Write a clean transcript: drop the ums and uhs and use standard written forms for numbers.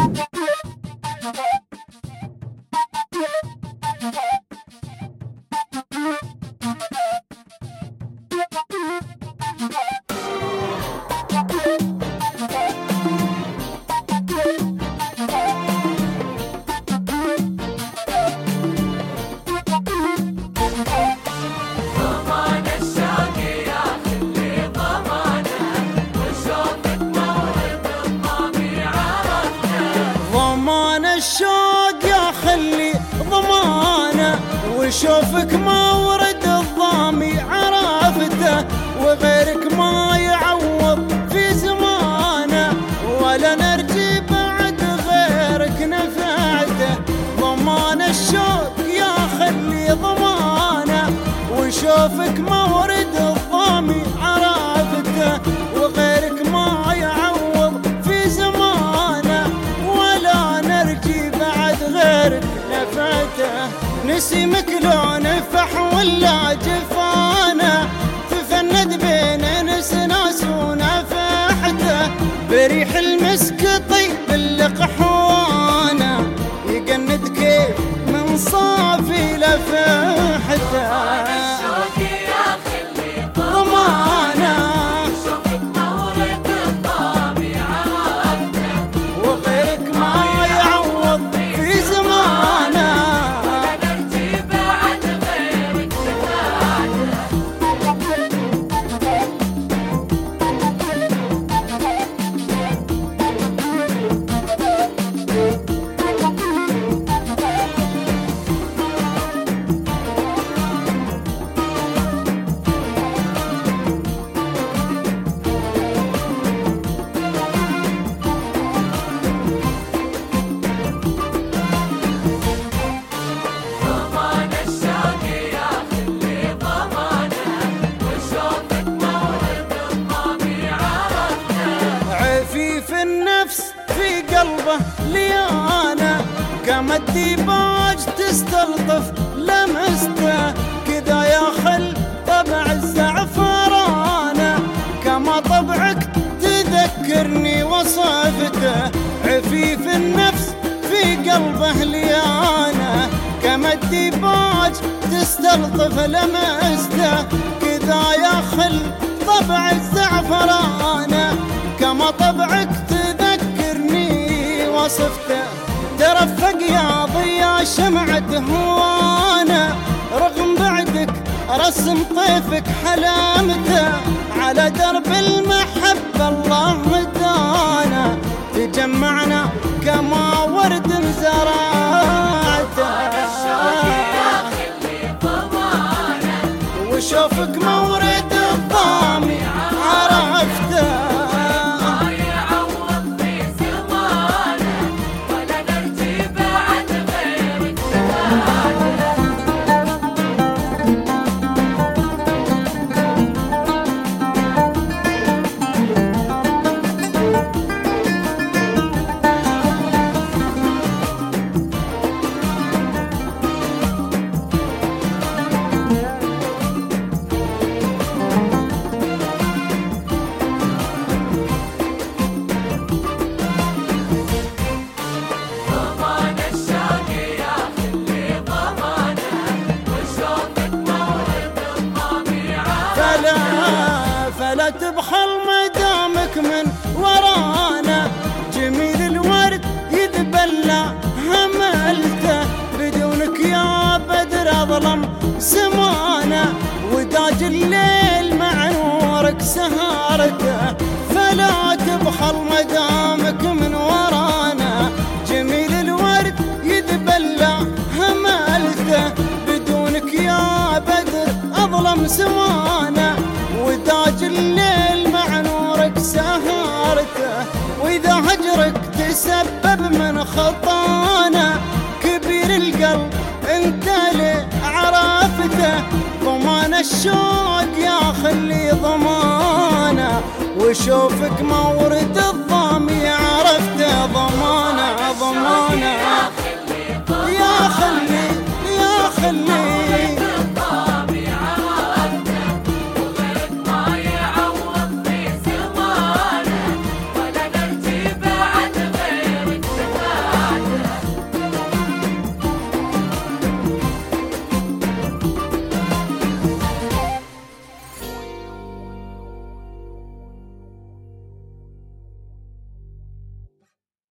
الشوق يا خلي ضمانه، وشوفك مورد الضامي عرفته، وغيرك ما يعوض في زمانه، ولا نرجي بعد غيرك نفعته. ضمان الشوق يا خلي ضمانه، وشوفك مورد الضامي عرفته، وغيرك ما يعوض في زمانه، ولا نرجي بعد غيرك نفعته. نسيمك لو نفح ولا جفانه، تفند بين ناس ونفحته، بريح المسك طيب اللقحوانه، يقند كيف من صافي لفحته. قلبه ليانه، كما الديباج تستلطف لمسته، كذا يا خل طبع الزعفرانه، كما طبعك تذكرني وصفته. عفيف النفس في قلبه ليانه، كما الديباج تستلطف لمسته، كذا يا خل طبع الزعفرانه، كما طبعك وصفته. ترفق يا ضيا شمعة هوانا، رغم بعدك رسم طيفك حلامته، على درب المحبة الله هدانا، تجمعنا كما ورد زرعته. وشوفك مورد الضامي عرفته، فلا تبخل مدامك من ورانا، جميل الورد يذبلنا هملته، بدونك يا بدر أظلم زمانه، وداج الليل مع نورك سهرته. فلا تبخل مدامك من ورانا، جميل الورد يذبلنا هملته، بدونك يا بدر أظلم زمانه، وداج الليل مع نورك سهرته. وإذا هجرك تسبب من خطانا، كبير القلب انت اللي عرفته. ضمان الشوق يا خلي ضمانه، وشوفك مورد